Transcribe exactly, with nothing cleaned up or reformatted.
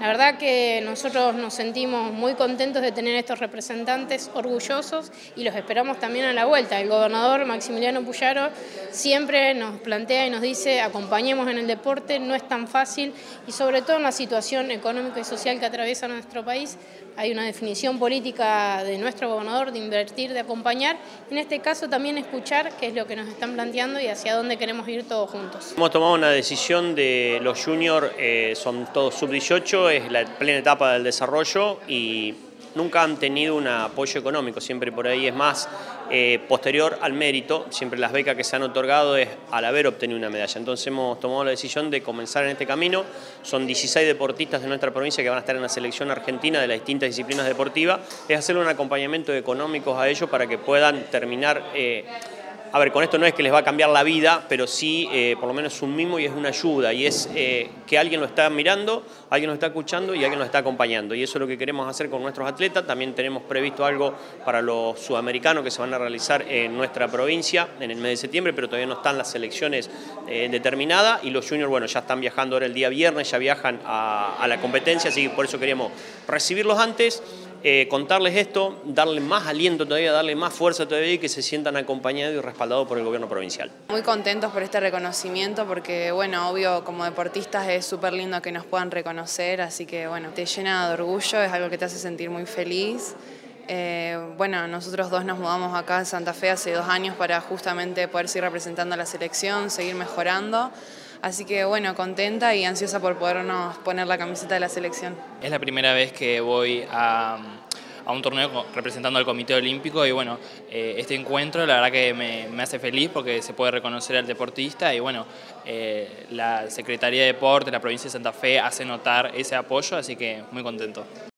La verdad que nosotros nos sentimos muy contentos de tener estos representantes orgullosos y los esperamos también a la vuelta. El gobernador Maximiliano Puyaro siempre nos plantea y nos dice acompañemos en el deporte, no es tan fácil y sobre todo en la situación económica y social que atraviesa nuestro país hay una definición política de nuestro gobernador de invertir, de acompañar, en este caso también escuchar qué es lo que nos están planteando y hacia dónde queremos ir todos juntos. Hemos tomado una decisión de los juniors, eh, son todos sub dieciocho, es la plena etapa del desarrollo y nunca han tenido un apoyo económico, siempre por ahí es más eh, posterior al mérito, siempre las becas que se han otorgado es al haber obtenido una medalla. Entonces hemos tomado la decisión de comenzar en este camino, son dieciséis deportistas de nuestra provincia que van a estar en la selección argentina de las distintas disciplinas deportivas, es hacerle un acompañamiento económico a ellos para que puedan terminar. Eh, A ver, con esto no es que les va a cambiar la vida, pero sí eh, por lo menos un mimo y es una ayuda, y es eh, que alguien lo está mirando, alguien lo está escuchando y alguien lo está acompañando. Y eso es lo que queremos hacer con nuestros atletas. También tenemos previsto algo para los sudamericanos que se van a realizar en nuestra provincia en el mes de septiembre, pero todavía no están las selecciones eh, determinadas. Y los juniors, bueno, ya están viajando ahora el día viernes, ya viajan a, a la competencia, así que por eso queríamos recibirlos antes. Eh, contarles esto, darle más aliento todavía, darle más fuerza todavía y que se sientan acompañados y respaldados por el gobierno provincial. Muy contentos por este reconocimiento porque, bueno, obvio, como deportistas es súper lindo que nos puedan reconocer, así que, bueno, te llena de orgullo, es algo que te hace sentir muy feliz. Eh, bueno, nosotros dos nos mudamos acá en Santa Fe hace dos años para justamente poder seguir representando a la selección, seguir mejorando. Así que bueno, contenta y ansiosa por podernos poner la camiseta de la selección. Es la primera vez que voy a, a un torneo representando al Comité Olímpico y bueno, eh, este encuentro la verdad que me, me hace feliz porque se puede reconocer al deportista y bueno, eh, la Secretaría de Deporte, la provincia de Santa Fe hace notar ese apoyo, así que muy contento.